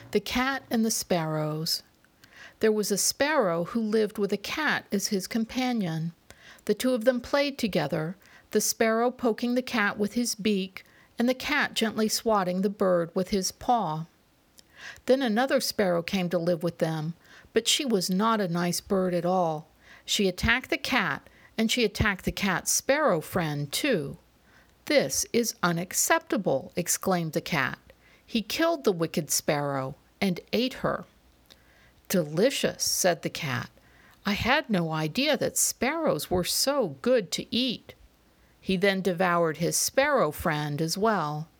The Cat and the Sparrows. There was a sparrow who lived with a cat as his companion. The two of them played together, the sparrow poking the cat with his beak, and the cat gently swatting the bird with his paw. Then another sparrow came to live with them, but she was not a nice bird at all. She attacked the cat, and she attacked the cat's sparrow friend, too. "This is unacceptable," exclaimed the cat. "He killed the wicked sparrow and ate her." "Delicious," said the cat. "I had no idea that sparrows were so good to eat." He then devoured his sparrow friend as well.